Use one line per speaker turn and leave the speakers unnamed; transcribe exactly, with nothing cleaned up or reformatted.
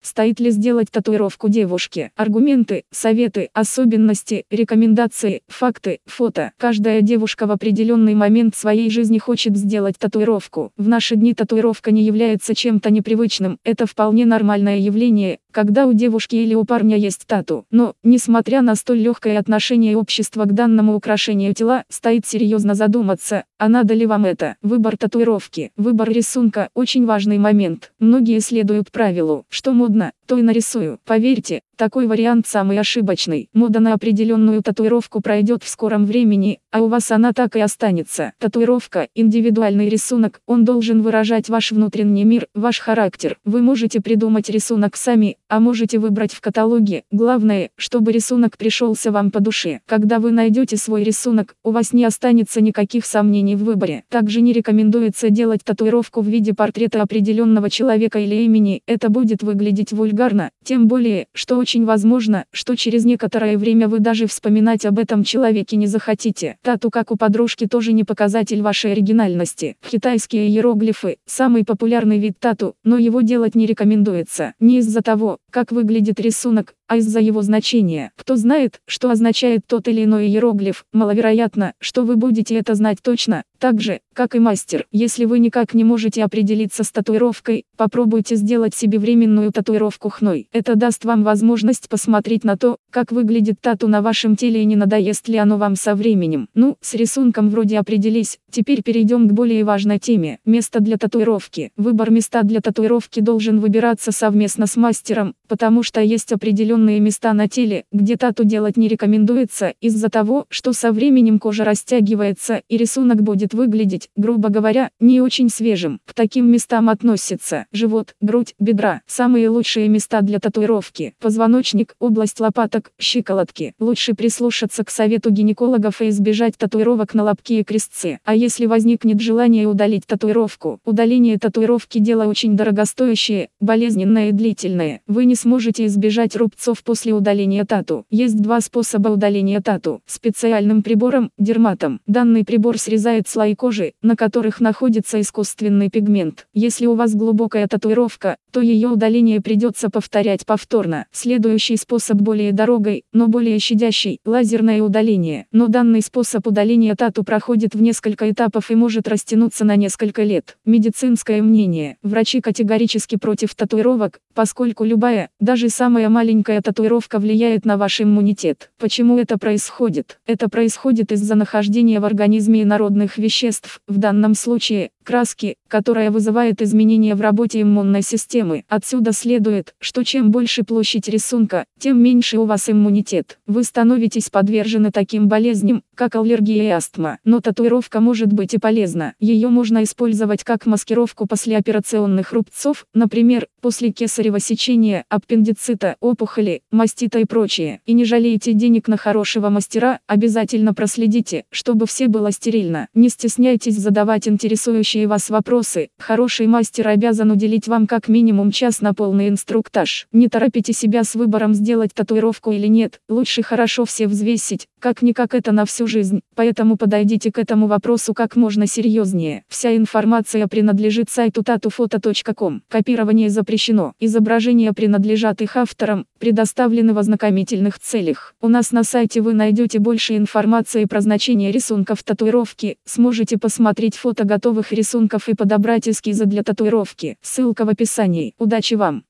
стоит ли сделать татуировку девушке. Аргументы, советы, особенности, рекомендации, факты, фото. Каждая девушка в определенный момент своей жизни хочет сделать татуировку. В наши дни татуировка не является чем-то непривычным, это вполне нормальное явление, когда у девушки или у парня есть тату. Но, несмотря на столь легкое отношение общества к данному украшению тела, стоит серьезно задуматься, а надо ли вам это. Выбор татуировки, выбор рисунка – очень важный момент. Многие следуют правилу, что модно, то и нарисую. Поверьте, такой вариант самый ошибочный. Мода на определенную татуировку пройдет в скором времени, а у вас она так и останется. Татуировка – индивидуальный рисунок, он должен выражать ваш внутренний мир, ваш характер. Вы можете придумать рисунок сами, а можете выбрать в каталоге. Главное, чтобы рисунок пришелся вам по душе. Когда вы найдете свой рисунок, у вас не останется никаких сомнений в выборе. Также не рекомендуется делать татуировку в виде портрета определенного человека или имени, это будет выглядеть вульгарно, тем более, что очень возможно, что через некоторое время вы даже вспоминать об этом человеке не захотите. Тату, как у подружки, тоже не показатель вашей оригинальности. Китайские иероглифы – самый популярный вид тату, но его делать не рекомендуется. Не из-за того, как выглядит рисунок, а из-за его значения. Кто знает, что означает тот или иной иероглиф, маловероятно, что вы будете это знать точно, так же, как и мастер. Если вы никак не можете определиться с татуировкой, попробуйте сделать себе временную татуировку хной. Это даст вам возможность посмотреть на то, как выглядит тату на вашем теле и не надоест ли оно вам со временем. Ну, с рисунком вроде определились, теперь перейдем к более важной теме. Место для татуировки. Выбор места для татуировки должен выбираться совместно с мастером, потому что есть определенные места на теле, где тату делать не рекомендуется, из-за того, что со временем кожа растягивается и рисунок будет выглядеть, грубо говоря, не очень свежим. К таким местам относятся живот, грудь, бедра. Самые лучшие места для татуировки: позвоночник, область лопаток, щиколотки. Лучше прислушаться к совету гинекологов и избежать татуировок на лобке и крестце. А если возникнет желание удалить татуировку? Удаление татуировки – дело очень дорогостоящее, болезненное и длительное. Вы не сможете избежать рубцов после удаления тату. Есть два способа удаления тату: специальным прибором, дерматом. Данный прибор срезает слои кожи, на которых находится искусственный пигмент. Если у вас глубокая татуировка, то ее удаление придется повторять повторно. Следующий способ более дорогой, но более щадящий – лазерное удаление. Но данный способ удаления тату проходит в несколько этапов и может растянуться на несколько лет. Медицинское мнение: врачи категорически против татуировок, поскольку любая, даже самая маленькая татуировка влияет на ваш иммунитет. Почему это происходит? Это происходит из-за нахождения в организме инородных веществ, в данном случае краски, которая вызывает изменения в работе иммунной системы. Отсюда следует, что чем больше площадь рисунка, тем меньше у вас иммунитет. Вы становитесь подвержены таким болезням, как аллергия и астма. Но татуировка может быть и полезна. Ее можно использовать как маскировку послеоперационных рубцов, например, после кесарево сечения, аппендицита, опухоли, мастита и прочее. И не жалейте денег на хорошего мастера, обязательно проследите, чтобы все было стерильно. Не стесняйтесь задавать интересующие вас вопросы. Хороший мастер обязан уделить вам как минимум час на полный инструктаж. Не торопите себя с выбором, сделать татуировку или нет. Лучше хорошо все взвесить, как-никак это на всю жизнь. Поэтому подойдите к этому вопросу как можно серьезнее. Вся информация принадлежит сайту татуфото точка ком. Копирование запрещено. Изображения принадлежат их авторам, предоставлены в ознакомительных целях. У нас на сайте вы найдете больше информации про значение рисунков татуировки, сможете посмотреть фото готовых рисунков и подобрать эскизы для татуировки. Ссылка в описании. Удачи вам!